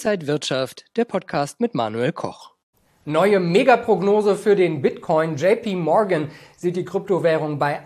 Inside Wirtschaft, der Podcast mit Manuel Koch. Neue Megaprognose für den Bitcoin. JP Morgan sieht die Kryptowährung bei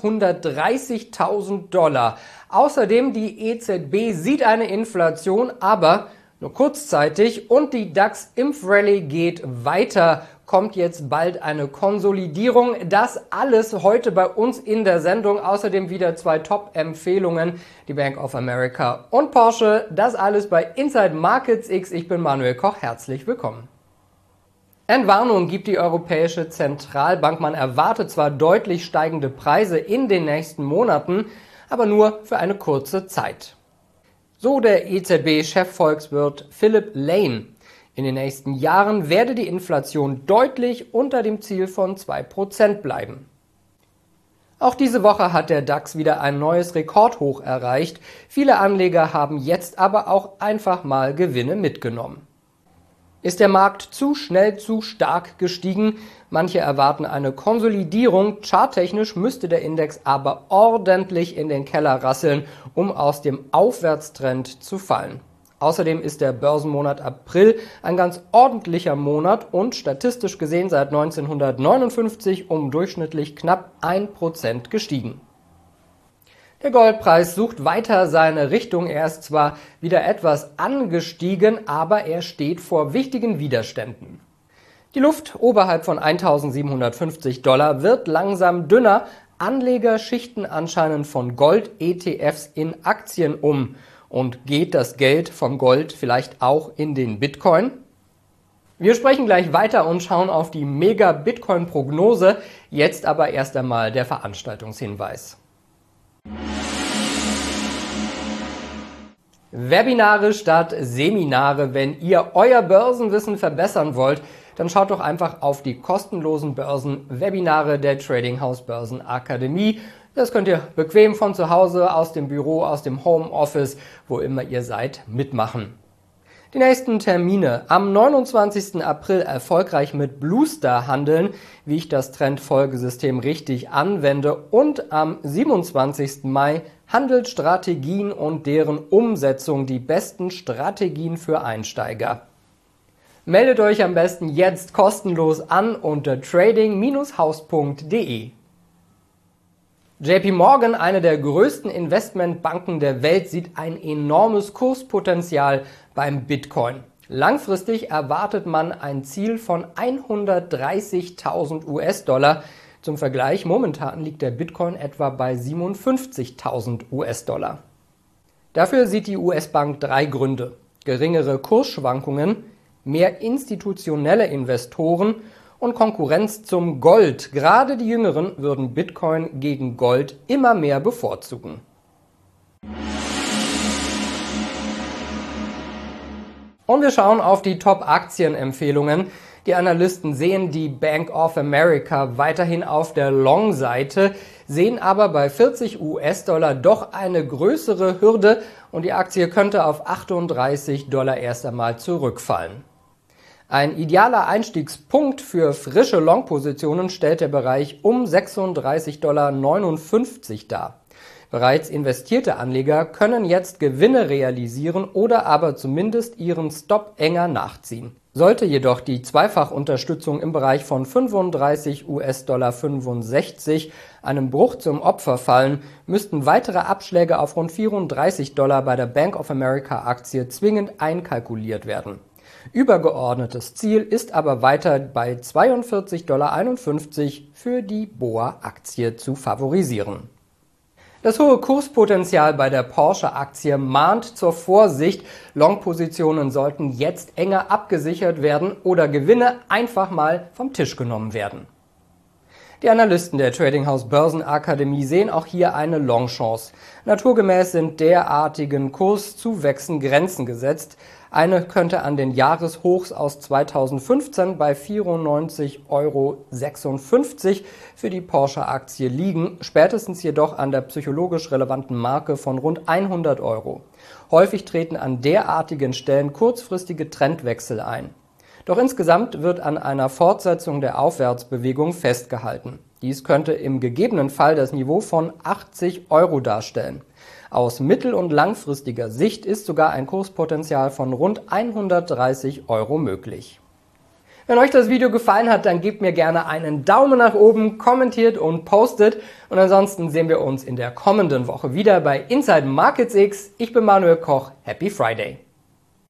$130.000. Außerdem die EZB sieht eine Inflation, aber nur kurzzeitig, und die DAX-Impfrallye geht weiter. Kommt jetzt bald eine Konsolidierung. Das alles heute bei uns in der Sendung. Außerdem wieder 2 Top-Empfehlungen, die Bank of America und Porsche. Das alles bei Inside Markets X. Ich bin Manuel Koch. Herzlich willkommen. Entwarnung gibt die Europäische Zentralbank. Man erwartet zwar deutlich steigende Preise in den nächsten Monaten, aber nur für eine kurze Zeit. So der EZB-Chefvolkswirt Philip Lane. In den nächsten Jahren werde die Inflation deutlich unter dem Ziel von 2% bleiben. Auch diese Woche hat der DAX wieder ein neues Rekordhoch erreicht. Viele Anleger haben jetzt aber auch einfach mal Gewinne mitgenommen. Ist der Markt zu schnell zu stark gestiegen? Manche erwarten eine Konsolidierung. Charttechnisch müsste der Index aber ordentlich in den Keller rasseln, um aus dem Aufwärtstrend zu fallen. Außerdem ist der Börsenmonat April ein ganz ordentlicher Monat und statistisch gesehen seit 1959 um durchschnittlich knapp 1% gestiegen. Der Goldpreis sucht weiter seine Richtung. Er ist zwar wieder etwas angestiegen, aber er steht vor wichtigen Widerständen. Die Luft oberhalb von $1.750 wird langsam dünner. Anleger schichten anscheinend von Gold-ETFs in Aktien um. Und geht das Geld vom Gold vielleicht auch in den Bitcoin? Wir sprechen gleich weiter und schauen auf die Mega-Bitcoin-Prognose. Jetzt aber erst einmal der Veranstaltungshinweis. Webinare statt Seminare. Wenn ihr euer Börsenwissen verbessern wollt, dann schaut doch einfach auf die kostenlosen Börsenwebinare der Trading House Börsenakademie. Das könnt ihr bequem von zu Hause, aus dem Büro, aus dem Homeoffice, wo immer ihr seid, mitmachen. Die nächsten Termine: am 29. April erfolgreich mit Bluestar handeln, wie ich das Trendfolgesystem richtig anwende, und am 27. Mai Handelsstrategien und deren Umsetzung, die besten Strategien für Einsteiger. Meldet euch am besten jetzt kostenlos an unter trading-haus.de. JP Morgan, eine der größten Investmentbanken der Welt, sieht ein enormes Kurspotenzial beim Bitcoin. Langfristig erwartet man ein Ziel von $130.000. Zum Vergleich, momentan liegt der Bitcoin etwa bei $57.000. Dafür sieht die US-Bank 3 Gründe: geringere Kursschwankungen, mehr institutionelle Investoren und Konkurrenz zum Gold. Gerade die Jüngeren würden Bitcoin gegen Gold immer mehr bevorzugen. Und wir schauen auf die Top-Aktienempfehlungen. Die Analysten sehen die Bank of America weiterhin auf der Long-Seite, sehen aber bei $40 doch eine größere Hürde und die Aktie könnte auf $38 erst einmal zurückfallen. Ein idealer Einstiegspunkt für frische Long-Positionen stellt der Bereich um $36,59 dar. Bereits investierte Anleger können jetzt Gewinne realisieren oder aber zumindest ihren Stop enger nachziehen. Sollte jedoch die Zweifachunterstützung im Bereich von $35,65 einem Bruch zum Opfer fallen, müssten weitere Abschläge auf rund $34 bei der Bank of America Aktie zwingend einkalkuliert werden. Übergeordnetes Ziel ist aber weiter bei $42,51 für die BOA-Aktie zu favorisieren. Das hohe Kurspotenzial bei der Porsche-Aktie mahnt zur Vorsicht. Long-Positionen sollten jetzt enger abgesichert werden oder Gewinne einfach mal vom Tisch genommen werden. Die Analysten der Trading House Börsenakademie sehen auch hier eine Long-Chance. Naturgemäß sind derartigen Kurszuwächsen Grenzen gesetzt. Eine könnte an den Jahreshochs aus 2015 bei €94,56 für die Porsche-Aktie liegen, spätestens jedoch an der psychologisch relevanten Marke von rund €100. Häufig treten an derartigen Stellen kurzfristige Trendwechsel ein. Doch insgesamt wird an einer Fortsetzung der Aufwärtsbewegung festgehalten. Dies könnte im gegebenen Fall das Niveau von 80 € darstellen. Aus mittel- und langfristiger Sicht ist sogar ein Kurspotenzial von rund 130 € möglich. Wenn euch das Video gefallen hat, dann gebt mir gerne einen Daumen nach oben, kommentiert und postet. Und ansonsten sehen wir uns in der kommenden Woche wieder bei Inside Markets X. Ich bin Manuel Koch. Happy Friday!